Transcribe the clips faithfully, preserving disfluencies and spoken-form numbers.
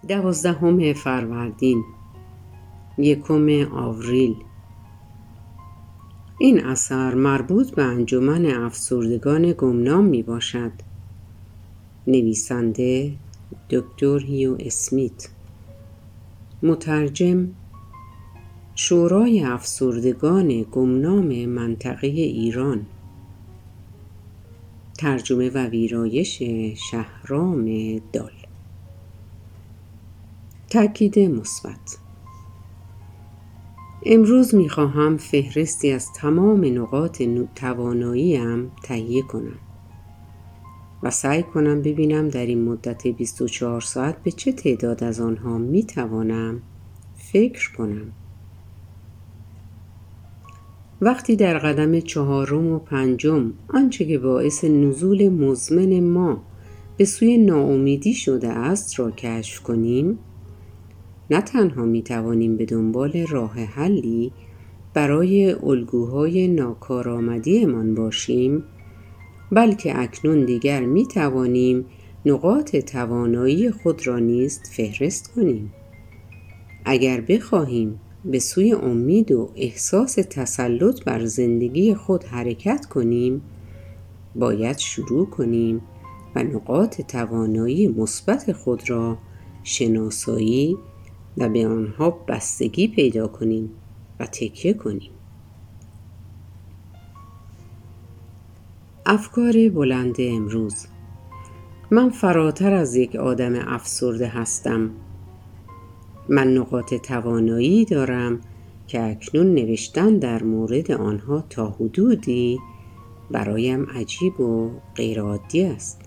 دوازدهم فروردین، یکم آوریل. این اثر مربوط به انجمن افسردگان گمنام می باشد. نویسنده دکتر هیو اسمیت. مترجم شورای افسردگان گمنام منطقه ایران. ترجمه و ویرایش شهرام دال. تاکید مثبت. امروز می‌خواهم فهرستی از تمام نقاط توانایی‌ام تهیه کنم و سعی کنم ببینم در این مدت بیست و چهار ساعت به چه تعداد از آنها می‌توانم فکر کنم. وقتی در قدم چهارم و پنجم آنچه که باعث نزول مزمن ما به سوی ناامیدی شده است را کشف کنیم، نه تنها می توانیم به دنبال راه حلی برای الگوهای ناکارآمدیمان باشیم، بلکه اکنون دیگر می توانیم نقاط توانایی خود را نیز فهرست کنیم. اگر بخواهیم به سوی امید و احساس تسلط بر زندگی خود حرکت کنیم، باید شروع کنیم و نقاط توانایی مثبت خود را شناسایی و به آنها بستگی پیدا کنیم و تکیه کنیم. افکار بلند امروز. من فراتر از یک آدم افسرده هستم. من نقاط توانایی دارم که اکنون نوشتن در مورد آنها تا حدودی برایم عجیب و غیرعادی است.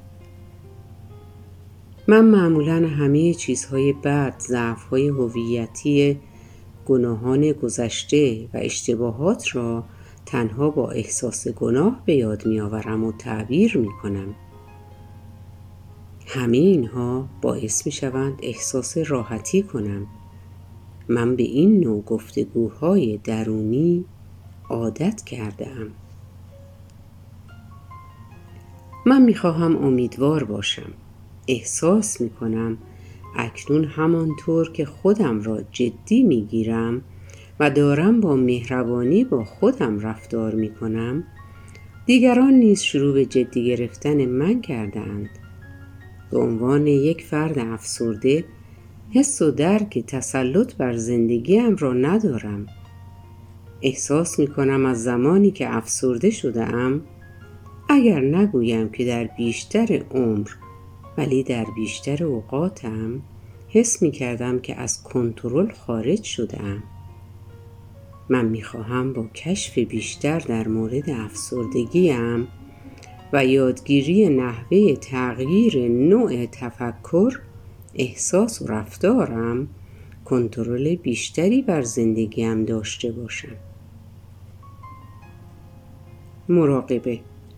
من معمولاً همه چیزهای بد، ضعف‌های هویتی، گناهان گذشته و اشتباهات را تنها با احساس گناه به یاد می‌آورم و تعبیر می‌کنم. همه اینها باعث می‌شوند احساس راحتی کنم. من به این نوع گفتگوهای درونی عادت کرده‌ام. من می‌خواهم امیدوار باشم. احساس می‌کنم اکنون همانطور که خودم را جدی می‌گیرم و دارم با مهربانی با خودم رفتار می‌کنم، دیگران نیز شروع به جدی گرفتن من کرده‌اند. به عنوان یک فرد افسرده، حس و درک تسلط بر زندگیم را ندارم. احساس می‌کنم از زمانی که افسرده شده‌ام، اگر نگویم که در بیشتر عمر، ولی در بیشتر اوقاتم حس می‌کردم که از کنترل خارج شده‌ام. من می‌خواهم با کشف بیشتر در مورد افسردگیم و یادگیری نحوه تغییر نوع تفکر، احساس و رفتارم کنترل بیشتری بر زندگیم داشته باشم. مراقبه.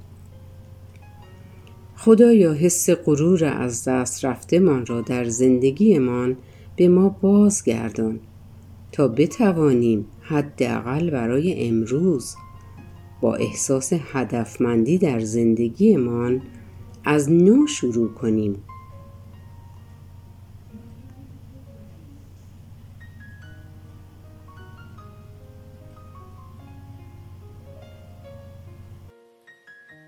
خدایا حس غرور از دست رفته من را در زندگیمان به ما بازگردان تا بتوانیم حداقل برای امروز با احساس هدفمندی در زندگیمان از نو شروع کنیم